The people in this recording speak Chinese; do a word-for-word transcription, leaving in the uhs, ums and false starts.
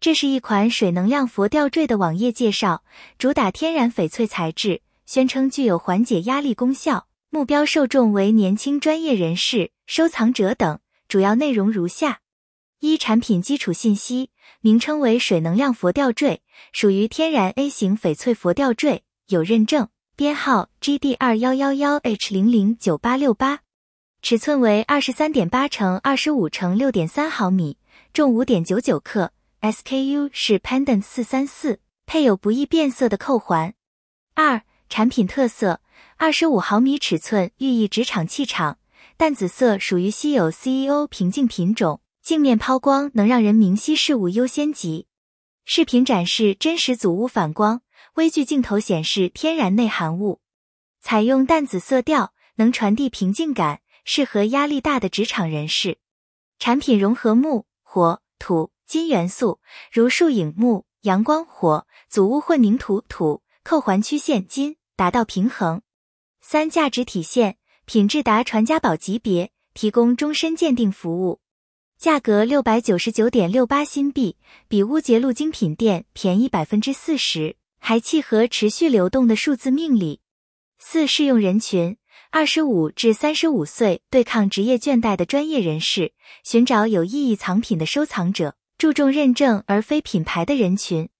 这是一款水能量佛吊坠的网页介绍，主打天然翡翠材质，宣称具有缓解压力功效，目标受众为年轻专业人士、收藏者等。主要内容如下：一、产品基础信息，名称为水能量佛吊坠，属于天然 A 型翡翠佛吊坠，有认证，编号 G D 二一一一 H 零零九八六八，尺寸为 二十三点八乘二十五乘六点三毫米，重 五点九九克， S K U 是 Pendant 四三四，配有不易变色的扣环。二、产品特色，二十五毫米尺寸，寓意职场气场，淡紫色属于稀有 C E O 平镜品种，镜面抛光能让人明晰事物优先级。视频展示真实组物反光，微距镜头显示天然内含物。采用淡紫色调，能传递平静感，适合压力大的职场人士。产品融合木、火、土、金元素，如树影木、阳光火，组物混凝土土，扣环曲线金，达到平衡。三、价值体现，品质达传家宝级别，提供终身鉴定服务。价格 六百九十九点六八 新币，比乌节路精品店便宜 百分之四十， 还契合持续流动的数字命理。四、适用人群，二十五至三十五岁，对抗职业倦怠的专业人士，寻找有意义藏品的收藏者，注重认证而非品牌的人群。